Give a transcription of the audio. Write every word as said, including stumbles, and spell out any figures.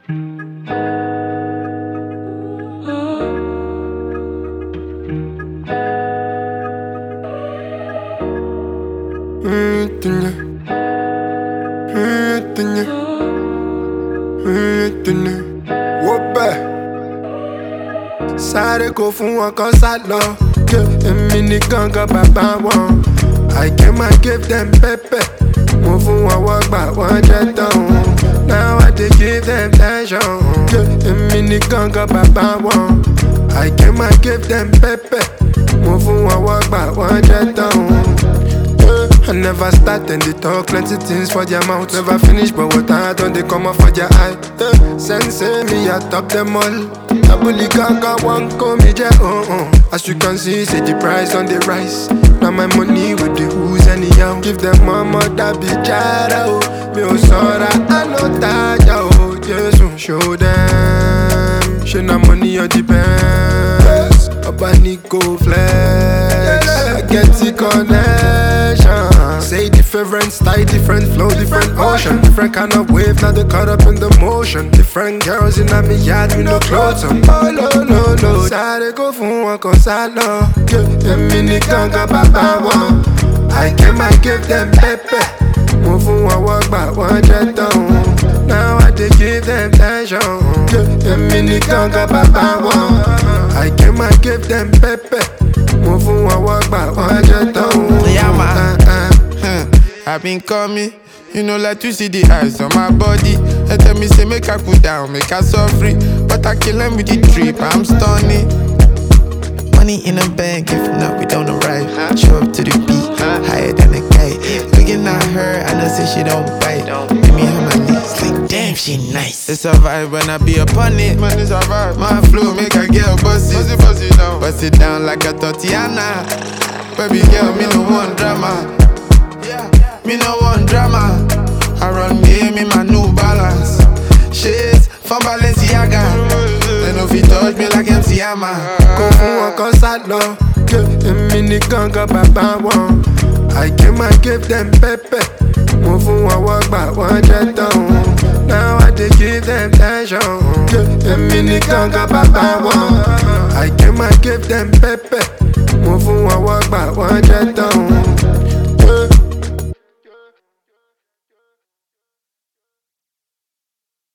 Sáré kò fún wọn kan sálọ, èmi nìkan kan bàbá wọn. I came and gave them pepper, mo fún wọn wọ́n gbà wọ́n jẹ́ tán. Now I dey give them tension, èmi nìkan kan bàbá wọn. I came and gave them pepper, mo fún wọn wọ́n gbà wọ́n jẹ́ tán. I never start and they talk plenty things for their mouth. Never finish but what I done they come up for their eye. eh, Sensei me I top them all. Tabuli gaga one call me je oh oh. As you can see say the price on the rise. Now my money with the who's anyhow. Give them mama that be chada oh. Me oh sorry I know that oh. Just show them. Show na money on the best. Abani go flex. I get the connection. Say different style, different flow, different ocean. Different kind of wave, now they caught up in the motion. Different girls in a me yard with no clothes on. Oh no, no, no. Sáré kò fún wọn kan sálọ, èmi nìkan kan bàbá wọn. I came and gave them pepper, mo fún wọn wọ́n gbà wọ́n jẹ́ tán. Now I dey give them tension, èmi nìkan kan bàbá wọn. I came and gave them pepper, mo fún wọn wọ́n gbà wọ́n jẹ́ tán. Yeah, man. I've been coming, you know, like to see the eyes on my body. They tell me, say, make I cool down, make I suffer. But I kill them with the drip, I'm stunning. Money in the bank, if not, we don't arrive. Show up to the beat, higher than a kite. Looking at her, I know, say she don't bite. Give me her my knees, like, damn, she nice. It's a vibe when I be upon it. Man, it's a vibe. My flow make a girl bust it. Bust it down. Bust it down like a Tatiana. Baby girl, me no want drama. Me no want drama. I run game in my New Balance. Shit from Balenciaga. They no fit touch me like M C Hammer. Kò fún wọn kan sálọ, èmi nìkan kan bàbá wọn. I came and gave them pepper, mo fún wọn wọ́n gbà wọ́n jẹ́ tán. Now I dey give them tension, èmi nìkan kan bàbá wọn. I came and gave them pepper, mo fún wọn wọ́n gbà wọ́n jẹ́ tán.